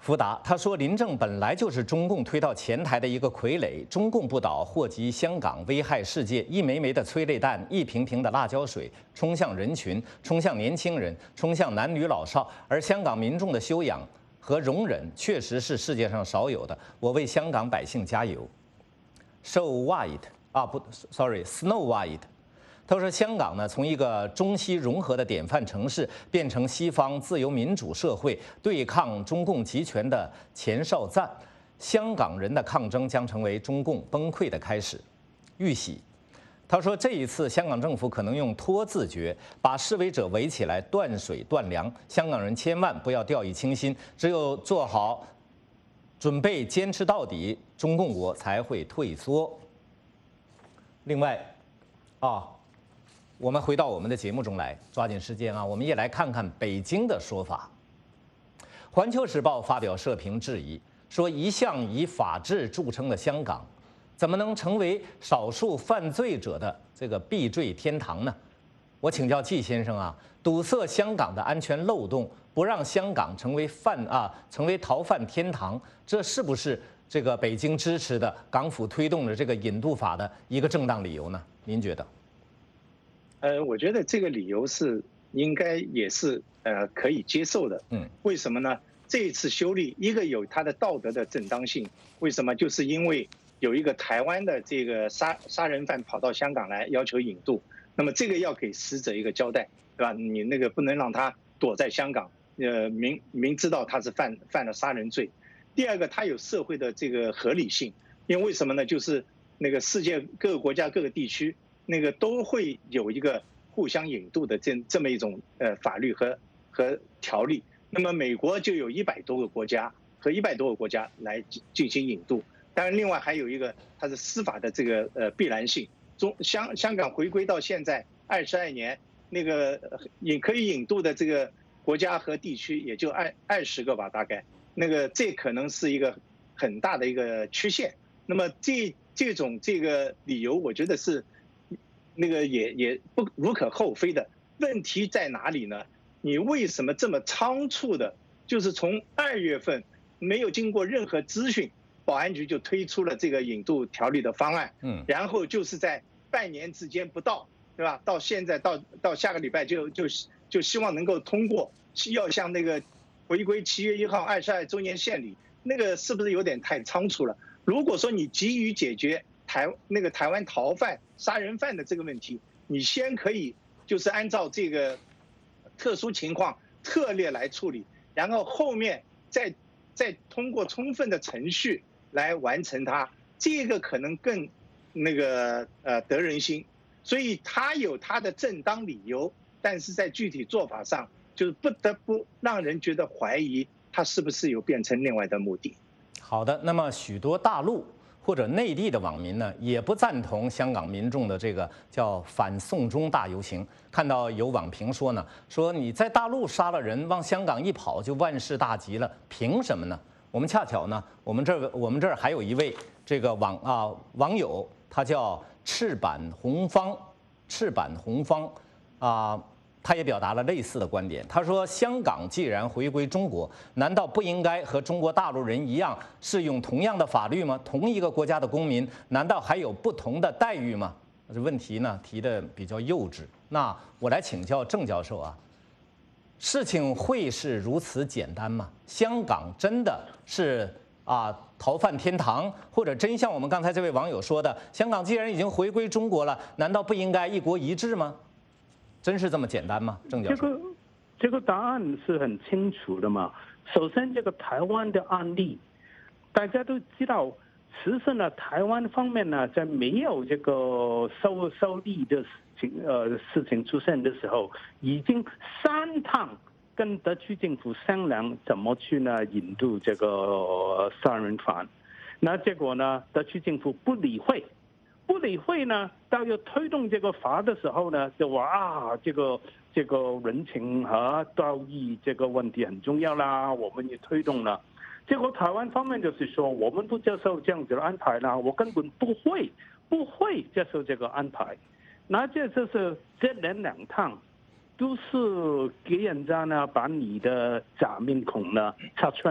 福达他说，林郑本来就是中共推到前台的一个傀儡，中共不倒，祸及香港，危害世界，一枚枚的催泪弹，一瓶瓶的辣椒水，冲向人群，冲向年轻人，冲向男女老少，而香港民众的修养和容忍确实是世界上少有的。我为香港百姓加油。So White 啊不 ，sorry，Snow White。他说，香港呢，从一个中西融合的典范城市，变成西方自由民主社会，对抗中共集权的前哨站。香港人的抗争将成为中共崩溃的开始。玉玺，他说，这一次香港政府可能用拖字诀把示威者围起来，断水断粮。香港人千万不要掉以轻心，只有做好准备，坚持到底，中共国才会退缩。另外，啊。我们回到我们的节目中来，抓紧时间啊！我们也来看看北京的说法。环球时报发表社评质疑，说一向以法治著称的香港，怎么能成为少数犯罪者的这个避罪天堂呢？我请教季先生啊，堵塞香港的安全漏洞，不让香港成为犯啊成为逃犯天堂，这是不是这个北京支持的港府推动的这个引渡法的一个正当理由呢？您觉得？ 呃，我觉得这个理由是应该也是呃可以接受的。嗯，为什么呢？这一次修例，一个有它的道德的正当性，为什么？就是因为有一个台湾的这个杀杀人犯跑到香港来要求引渡，那么这个要给死者一个交代，对吧？你那个不能让他躲在香港，呃，明明知道他是犯犯了杀人罪。第二个，它有社会的这个合理性，因为为什么呢？就是那个世界各个国家各个地区。那个都会有一个互相引渡的这这么一种呃法律和和条例。那么美国就有一百多个国家和一百多个国家来进行引渡。当然，另外还有一个它是司法的这个呃必然性。中香香港回归到现在二十二年，那个也可以引渡的这个国家和地区也就二二十个吧，大概。那个这可能是一个很大的一个曲线。那么这这种这个理由，我觉得是。那个也也不无可厚非的。问题在哪里呢？你为什么这么仓促的，就是从二月份没有经过任何咨询，保安局就推出了这个引渡条例的方案，嗯，然后就是在半年之间不到，对吧？到现在到到下个礼拜就就就希望能够通过，要像那个回归七月一号二十二周年献礼，那个是不是有点太仓促了？如果说你急于解决台那个台湾逃犯、杀人犯的这个问题，你先可以就是按照这个特殊情况特例来处理，然后后面再再通过充分的程序来完成它，这个可能更那个呃得人心。所以他有他的正当理由，但是在具体做法上，就是不得不让人觉得怀疑他是不是有变成另外的目的。 好的，那么许多大陆或者内地的网民呢，也不赞同香港民众的这个叫反送中大游行。看到有网评说呢，说你在大陆杀了人，往香港一跑就万事大吉了，凭什么呢？我们恰巧呢，我们这儿我们这儿还有一位这个网啊网友，他叫赤坂红方，赤坂红方啊。他也表达了类似的观点。他说：“香港既然回归中国，难道不应该和中国大陆人一样适用同样的法律吗？同一个国家的公民，难道还有不同的待遇吗？”这问题呢提得比较幼稚。那我来请教郑教授啊，事情会是如此简单吗？香港真的是啊逃犯天堂，或者真像我们刚才这位网友说的，香港既然已经回归中国了，难道不应该一国一制吗？真是这么简单吗？郑教授， 这个这个答案是很清楚的嘛。首先，这个台湾的案例，大家都知道，其实呢，台湾方面呢，在没有这个收收利的事情呃事情出现的时候，已经三趟跟特区政府商量怎么去呢引渡这个杀人犯，那结果呢，特区政府不理会。不理会呢，到要推动这个法的时候呢，就话啊，这个这个人情和道义这个问题很重要啦，我们也推动了。结果台湾方面就是说，我们不接受这样子的安排啦，我根本不会不会接受这个安排。那这就是这连两趟，都是给人家呢把你的假面孔呢拆穿了。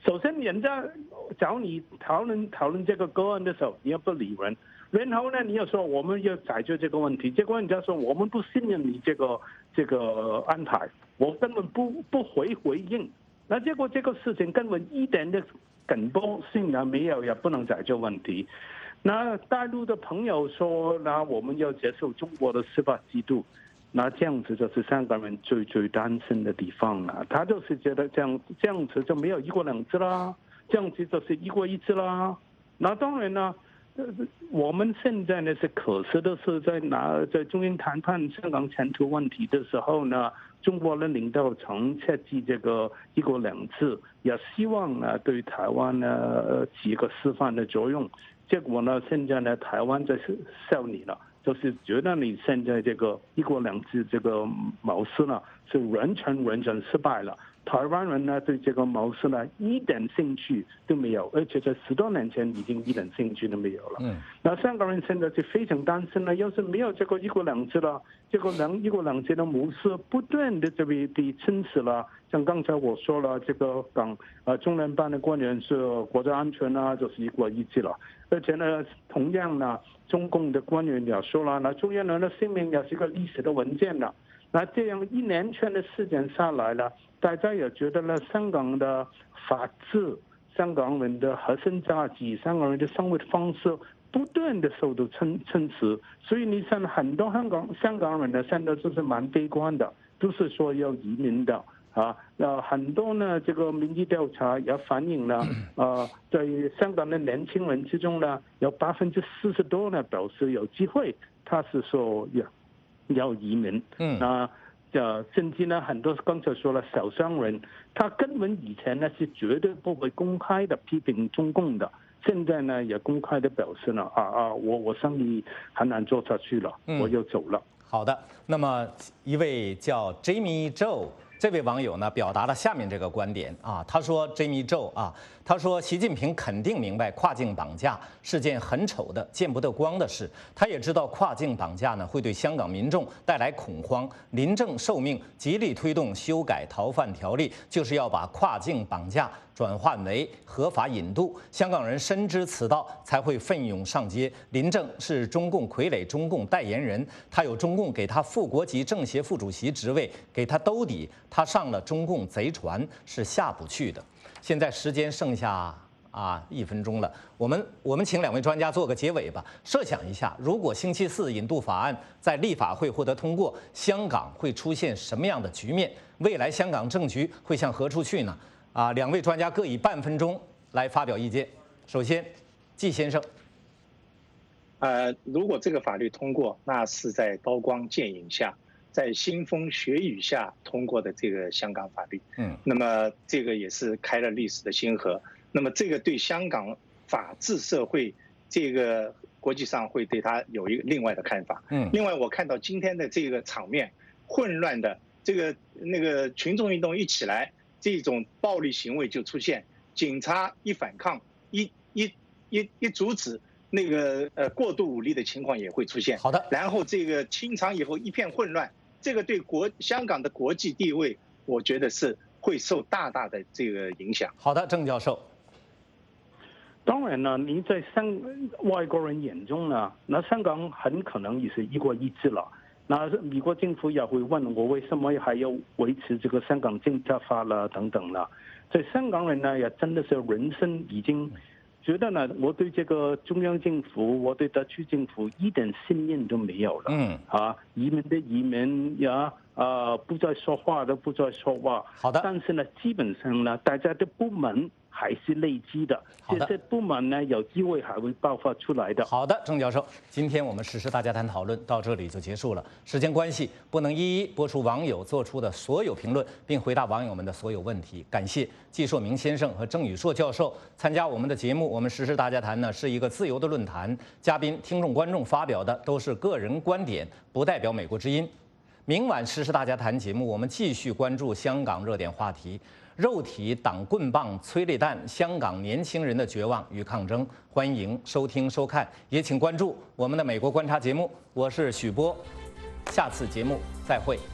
首先人家找你讨论讨论这个个案的时候，你要不理人，然后呢，你要说我们要解决这个问题，结果人家说我们不信任你这个这个安排，我根本不不回回应，那结果这个事情根本一点的根本性也没有，也不能解决问题。那大陆的朋友说，那我们要接受中国的司法制度。那这样子就是香港人最最担心的地方了，他就是觉得这样这样子就没有一国两制啦，这样子就是一国一制啦。那当然呢，我们现在呢是可惜的是在拿在中英谈判香港前途问题的时候呢，中国的领导层设计这个一国两制，也希望呢对台湾呢起一个示范的作用。结果呢，现在呢台湾在笑你了。就是觉得你现在这个一国两制这个模式呢是完全完全失败了，台湾人呢对这个模式呢一点兴趣都没有，而且在十多年前已经一点兴趣都没有了。嗯，那香港人现在就非常担心了，要是没有这个一国两制了，这个两一国两制的模式不断的这边的侵蚀了。像刚才我说了，这个港呃中联办的官员是国家安全啊，就是一国一制了。而且呢，同样呢，中共的官员也说了，那中央人的姓名也是个历史的文件了。那这样一连串的事件下来了，大家也觉得呢，香港的法治、香港人的核心价值、香港人的生活方式不断的受到侵侵蚀。所以你看，很多香港香港人呢，现在就是蛮悲观的，都是说要移民的。啊，那很多呢，这个民意调查也反映了，呃，在香港的年轻人之中呢，有百分之四十多呢表示有机会，他是说要要移民。嗯，那呃，甚至呢，很多刚才说了小商人，他根本以前呢是绝对不会公开的批评中共的，现在呢也公开的表示呢，啊啊，我我生意很难做下去了，我要走了。 好的，那么一位叫 Jamie Zhou。这位网友呢表达了下面这个观点啊，他说 Jamie Zhou 啊，他说习近平肯定明白跨境绑架是件很丑的、见不得光的事，他也知道跨境绑架呢会对香港民众带来恐慌。临政受命，极力推动修改逃犯条例，就是要把跨境绑架转换为合法引渡。香港人深知此道，才会奋勇上街。临政是中共傀儡中共代言人，他有中共给他副国级政协副主席职位，给他兜底。他上了中共贼船是下不去的。现在时间剩下啊一分钟了，我们我们请两位专家做个结尾吧。设想一下，如果星期四引渡法案在立法会获得通过，香港会出现什么样的局面？未来香港政局会向何处去呢？啊，两位专家各以半分钟来发表意见。首先，季先生。 呃，如果这个法律通过，那是在刀光剑影下，在腥风血雨下通过的这个香港法律，嗯，那么这个也是开了历史的先河。那么这个对香港法治社会，这个国际上会对它有一个另外的看法，嗯。另外，我看到今天的这个场面混乱的，这个那个群众运动一起来，这种暴力行为就出现，警察一反抗，一一一一阻止。那个呃过度武力的情况也会出现。 好的， 然后这个清场以后一片混乱，这个对国香港的国际地位，我觉得是会受大大的这个影响。 好的，郑教授。 当然呢，你在香外国人眼中呢，那香港很可能也是一国一制了。那美国政府也会问我为什么还要维持这个香港政策法了等等了。在香港人呢，也真的是人生已经。觉得呢，我对这个中央政府，我对特区政府一点信任都没有了。嗯，啊，移民的移民呀，啊，不再说话的不再说话。 好的。 但是呢，基本上呢，大家的不满还是累积的。 好的。 这些不满呢，有机会还会爆发出来的。 好的，郑教授，今天我们时事大家谈讨论到这里就结束了。时间关系，不能一一播出网友做出的所有评论，并回答网友们的所有问题。感谢季硕明先生和郑宇硕教授参加我们的节目。我们时事大家谈呢是一个自由的论坛，嘉宾、听众、观众发表的都是个人观点，不代表美国之音。明晚时事大家谈节目，我们继续关注香港热点话题。肉体挡棍棒、催泪弹，香港年轻人的绝望与抗争。欢迎收听收看，也请关注我们的美国观察节目。我是许波，下次节目再会。